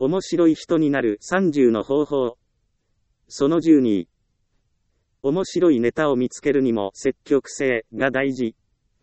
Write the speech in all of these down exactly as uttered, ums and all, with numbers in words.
面白い人になるさんじゅうの方法。そのじゅうに。面白いネタを見つけるにも積極性が大事。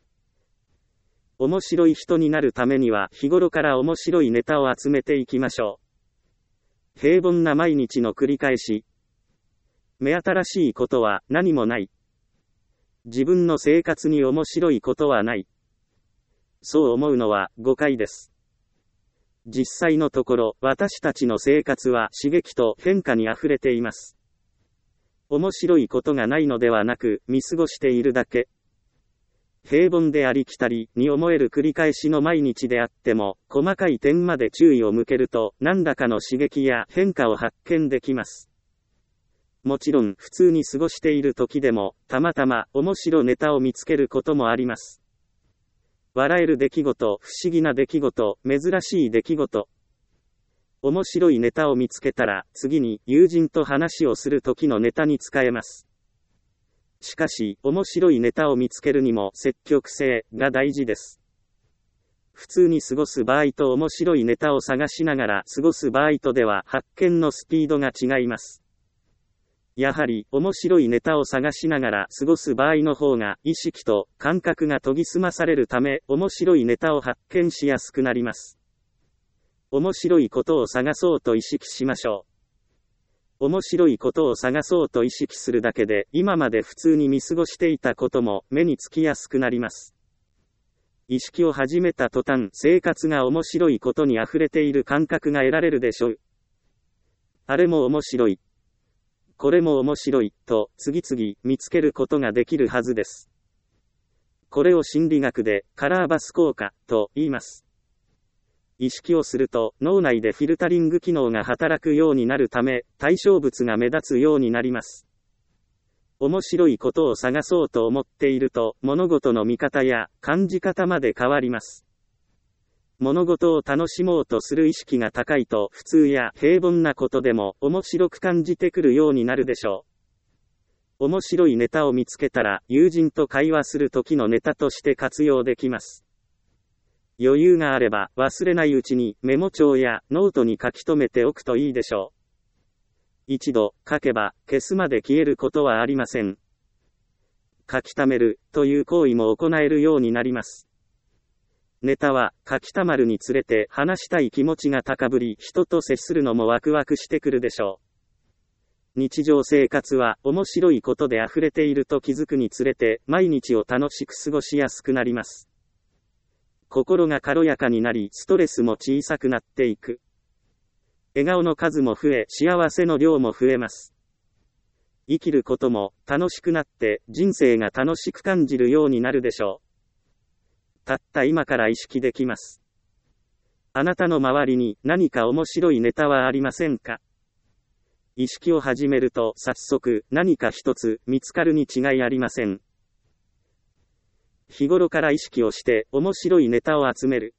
面白い人になるためには日頃から面白いネタを集めていきましょう。平凡な毎日の繰り返し。目新しいことは何もない。自分の生活に面白いことはない。そう思うのは誤解です。実際のところ、私たちの生活は刺激と変化にあふれています。面白いことがないのではなく、見過ごしているだけ。平凡でありきたりに思える繰り返しの毎日であっても、細かい点まで注意を向けると、何らかの刺激や変化を発見できます。もちろん、普通に過ごしている時でも、たまたま面白ネタを見つけることもあります。笑える出来事、不思議な出来事、珍しい出来事。面白いネタを見つけたら、次に友人と話をする時のネタに使えます。しかし、面白いネタを見つけるにも積極性が大事です。普通に過ごす場合と面白いネタを探しながら過ごす場合とでは発見のスピードが違います。やはり、面白いネタを探しながら過ごす場合の方が、意識と感覚が研ぎ澄まされるため、面白いネタを発見しやすくなります。面白いことを探そうと意識しましょう。面白いことを探そうと意識するだけで、今まで普通に見過ごしていたことも目につきやすくなります。意識を始めた途端、生活が面白いことに溢れている感覚が得られるでしょう。あれも面白い。これも面白い、と、次々、見つけることができるはずです。これを心理学で、カラーバス効果、と言います。意識をすると、脳内でフィルタリング機能が働くようになるため、対象物が目立つようになります。面白いことを探そうと思っていると、物事の見方や、感じ方まで変わります。物事を楽しもうとする意識が高いと、普通や平凡なことでも面白く感じてくるようになるでしょう。面白いネタを見つけたら、友人と会話する時のネタとして活用できます。余裕があれば、忘れないうちにメモ帳やノートに書き留めておくといいでしょう。一度書けば、消すまで消えることはありません。書き溜めるという行為も行えるようになります。ネタは書き溜まるにつれて話したい気持ちが高ぶり、人と接するのもワクワクしてくるでしょう。日常生活は面白いことで溢れていると気づくにつれて毎日を楽しく過ごしやすくなります。心が軽やかになり、ストレスも小さくなっていく。笑顔の数も増え、幸せの量も増えます。生きることも楽しくなって人生が楽しく感じるようになるでしょう。たった今から意識できます。あなたの周りに何か面白いネタはありませんか？意識を始めると早速何か一つ見つかるに違いありません。日頃から意識をして面白いネタを集める。